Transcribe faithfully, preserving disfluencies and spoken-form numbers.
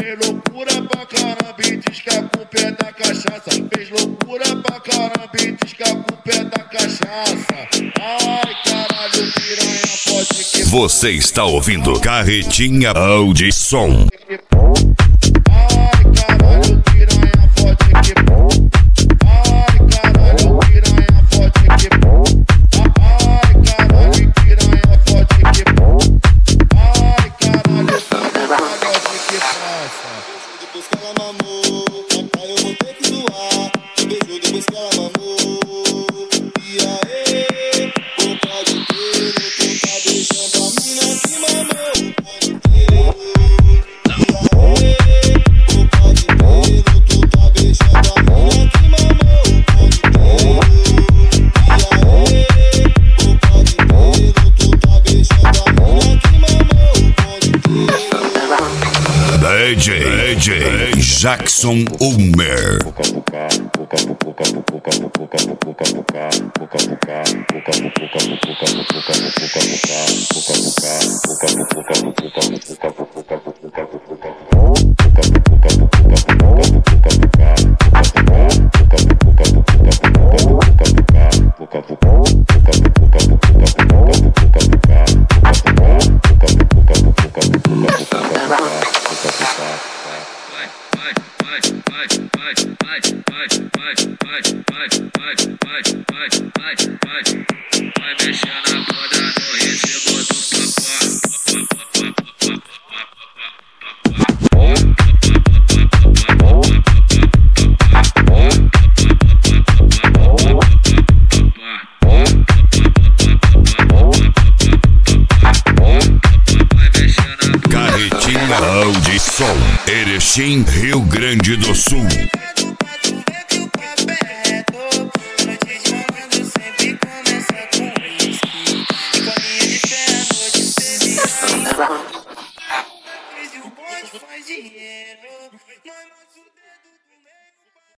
Fez loucura pra caramba e diz que a culpa é da cachaça. Fez loucura pra caramba e diz que a culpa é da cachaça. Ai, caralho, piranha, pode que... Você está ouvindo Carretinha Audição. Ai, caralho, piranha, pode que... Ai, caralho, piranha, pode que... Ai, caralho, piranha, pode que... Ai, caralho, pode que passa. Depois que ela mamou, aí eu vou ter que doar. Beijou depois que ela mamou. E aí, ou pode ter, tu tá deixando a mina que mamou. Pode ter. E aí, ou pode ter, tu tá deixando a mina que mamou. Pode ter. E aí, ou pode ter, tu tá deixando a mina que mamou. Pode ter. D J, D J Jackson Ulmer. Vai mexendo a bunda no recibo do Carretinha Audição, Erechim, Rio Grande do Sul. Faz dinheiro, nós